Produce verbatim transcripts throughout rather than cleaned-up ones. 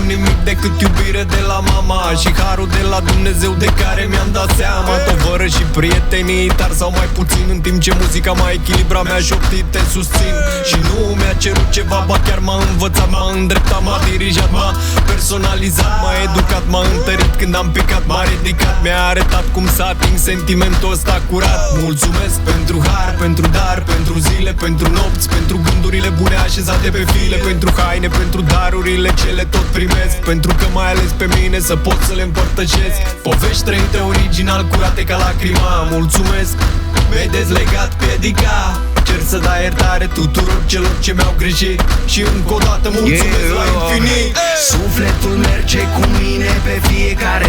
nimic decât iubire de la mama și harul de la Dumnezeu de care mi-am dat seama. Tovară și prietenii tari sau mai puțin, în timp ce muzica m-a echilibrat, mi-a șoptit, te susțin. Și nu mi-a cerut ceva, ba chiar m-a învățat, m-a îndreptat, m-a dirijat, m-a personalizat, m-a educat, m-a întărit când am picat, m-a ridicat, mi-a arătat cum să ating sentimentul ăsta curat. Mulțumesc pentru har, pentru dar, pentru zile, pentru nopți, pentru gândurile bune așezate pe file, pentru haine, pentru darurile ce le tot primesc, pentru că mai ales pe mine să pot să le împărtășesc. Povești trăite original, curate ca lacrima. Mulțumesc, mi-ai dezlegat piedica. Cer să dai iertare tuturor celor ce mi-au greșit și încă o dată mulțumesc yeah. la infinit. Sufletul merge cu mine pe fiecare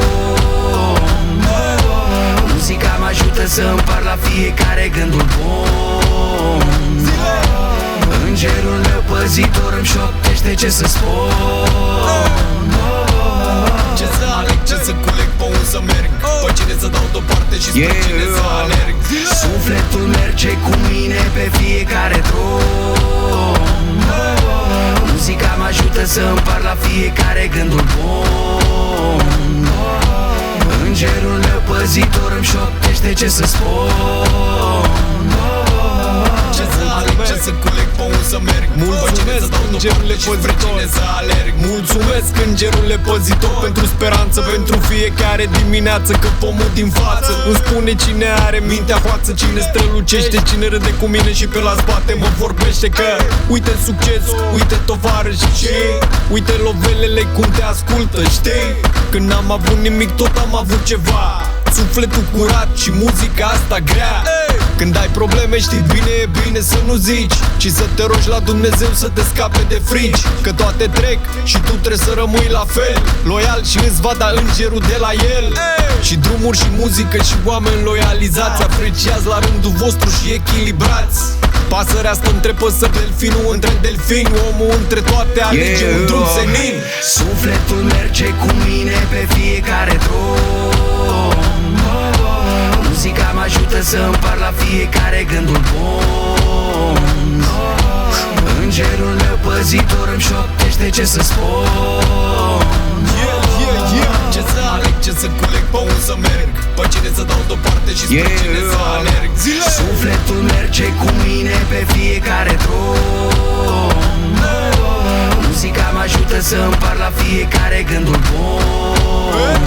drum. Muzica mă ajută să împart la fiecare gândul bun. Îngerul meu păzitor îmi șoptește ce să spun. Ce să aleg, ce să culeg, pe unde să merg, pe cine să dau deoparte și spre yeah. cine să alerg. Sufletul merge cu mine pe fiecare drum. Muzica mă ajută să împart la fiecare gândul bun. Îngerul meu păzitor îmi șoptește ce să spun. Ce să aleg, ce să culeg, pe unde să merg, mulțumesc îngerule păzitor să alerg. Mulțumesc îngerule păzitor pentru speranță, pentru fiecare dimineață, că pomul din față îmi spune cine are mintea hoață, cine strălucește, cine râde cu mine și pe la spate mă vorbește că uite succes, uite tovarăși și uite lovelele cum te ascultă, știi? Când n-am avut nimic tot am avut ceva, sufletul curat și muzica asta grea. Când ai probleme știi bine, e bine să nu zici, ci să te rogi la Dumnezeu să te scape de frici, că toate trec și tu trebuie să rămâi la fel, loial și îți va da îngerul de la el. Și drumuri și muzică și oameni loializați, apreciați la rândul vostru și echilibrați. Pasărea asta între păsări, delfinul între delfini, omul între toate alege yeah. un drum senin. Sufletul merge cu mine pe fiecare drum. Muzica mă ajută să împart la fiecare gândul bun. Îngerul meu păzitor îmi șoptește ce să spun. yeah, yeah, yeah. Ce să aleg, ce să culeg, pe unde să merg, pe cine să dau deoparte și spre yeah. cine să alerg. Zile! Sufletul merge cu mine pe fiecare drum. Muzica mă ajută să împart la fiecare gândul bun.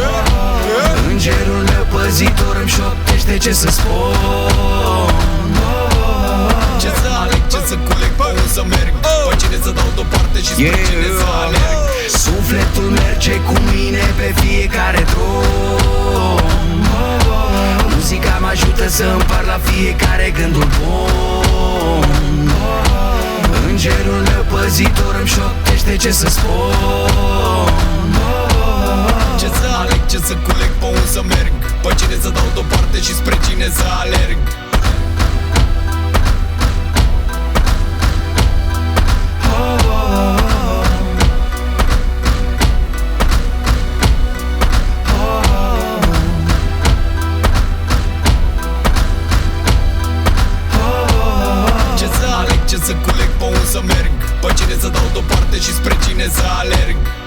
Îngerul meu păzitor îmi șoptește ce să spun. Ce să aleg, ce să culeg, pe unde să merg, pe cine să dau deoparte și spre yeah. cine să alerg. Sufletul merge cu mine pe fiecare drum. Muzica mă ajută să împart la fiecare gândul bun. Îngerul meu păzitor îmi șoptește ce să spun. Ce să aleg, ce să culeg, pe unde să merg, pe cine să dau deoparte și spre cine să alerg. Ce să aleg, ce să culeg, pe unde să merg, pe cine să dau deoparte și spre cine să alerg.